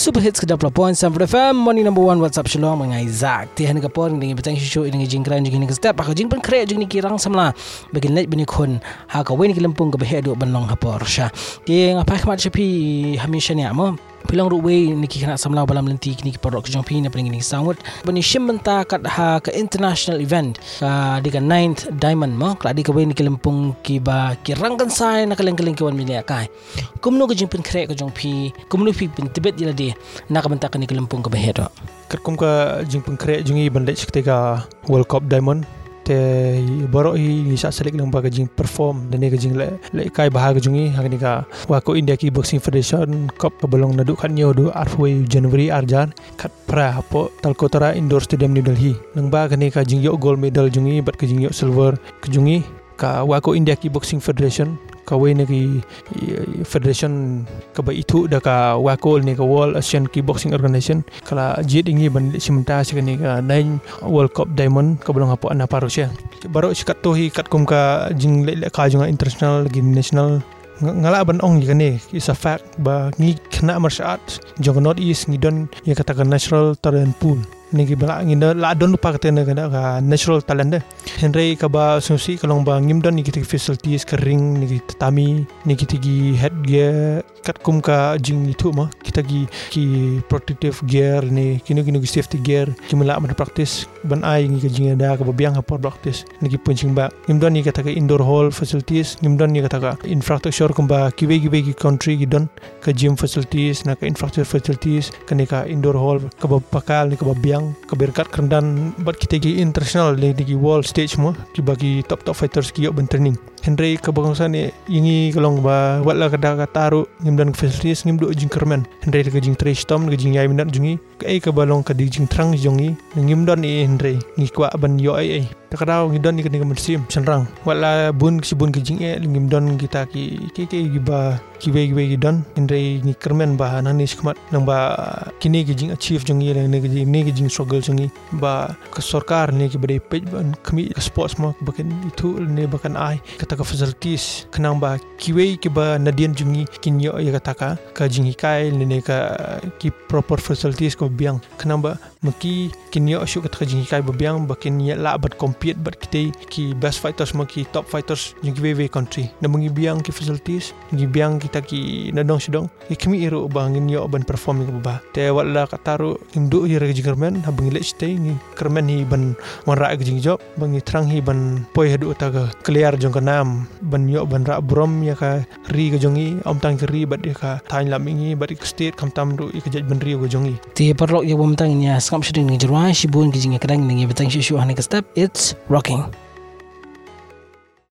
Super Hits ke-20.7 FM Morning number 1 WhatsApp Shalom Mengai Zak Tihan ke por Dengan petang syusuk Dengan jingkran Dengan step Aku jing pen krek Dengan kirang samla Bagi net bini kun Haka wen ke lempung Ke behek duk benlong hapor Syah Dia ngapai kemat syapi Hamisha ni amo Pilang ruway niki kena samlau balam lenti kini porok kejong pi na pening ni sangwut bani shim benta kat ha ke international event ka di ka 9th diamond mo kla di ka we niki lempung ki ba ki rangkan sai na kaleng-kaleng ki wan milia kai kumno kejing pen krek kejong pi kumno pi pen tibet ila di na ka benta ka niki lempung ka behedo kat kum ka jing pen krek jungi bandai ketika World Cup Diamond te borok hi sa selik lang baga jing perform dan ka jing le kai bahaga jungi hangni ka wako India Kickboxing Federation cup belong naduk kan nyo do arfway January arjan kat pra hapo Talkotara Indoor Stadium New Delhi nang baga ni ka jing yo gold medal jungi bat ka jing yo silver ka jungi ka wako India Kickboxing Federation kawai ni federation ka ba itu da ka wako ni ka World Asian Kickboxing Organization kala jid ingi ban simenta si ni ka 9 World Cup Diamond ka belong hapo ana parosya baro sikat tohi kat kum ka jing le ka junga international lagi national ngala ban ong ni is a fact ba ngi kena martial arts jong not east ngi don ya katakan natural talent pool nigi bala nginda la don lupa katena ka natural talent de henry ka ba susi kalong ba ngimdon nigi tigi facilities ka ring nigi tatami nigi tigi headgear kat kum ka jing itu ma kita ki protective gear ni kini safety gear kimala ma practice ban ai ngi ka jing da ka biang ha practice nigi punching ba ngimdon nigi kata ka indoor hall facilities ngimdon nigi kata ka infrastructure kum ba kiwe ki country ki don ka gym facilities na ka infrastructure facilities kani ka indoor hall ka ba pakal ni ka ba biang keberkat kerendan buat kita gi international di world stage mo ki bagi top fighters ki yo ben training Henry kebangsa ni ini kalong ba wala kada ka taru ngimdan facilities ngimdo jing kermen Henry ka jing trash tom ka jing yai minat jungi ka ai ka balong ka jing trang jungi ngimdan ni Henry ngi kwa ban yo ai takadaw ngidon ni kini mersim senrang wala bun si bun ka jing ngimdan kita ki ba kiwe gidon Henry ni kermen ba nani skmat nang ba kini ki jing achieve jungi ni ki jing struggle jungi ba ka sarkar ni ki bade page ban kami sports mo bakan itu ni bakan ai kata ka facilities kenang ba kiwe ki ba nadian jungi kinyo ya kata ka jing hikai ni ka ki proper facilities ko biang kenang ba maki kinyo asyu kata ka jing hikai ba biang bakin ya la bat compete bat kita ki best fighters mo ki top fighters jing kiwe country na mangi biang ki facilities ngi biang kita ki nadong sidong kami iro bangin yo ban performing ko ba te wala kataru imdu hi reg jingermen habang ile stay ngi kermen hi ban wanra ge jing job bangi trang hi ban poi hadu ta clear jong kanam ban yo ban ra brom ya ka ri ge jongi om tang ri bat ya ka thain lamingi bat state kam tam du ke jej ban ri ge jongi ti parlok ya bom tang nya skam shiding ni jirwa shibun ge jing kadang ni betang shishu hani ka step it's rocking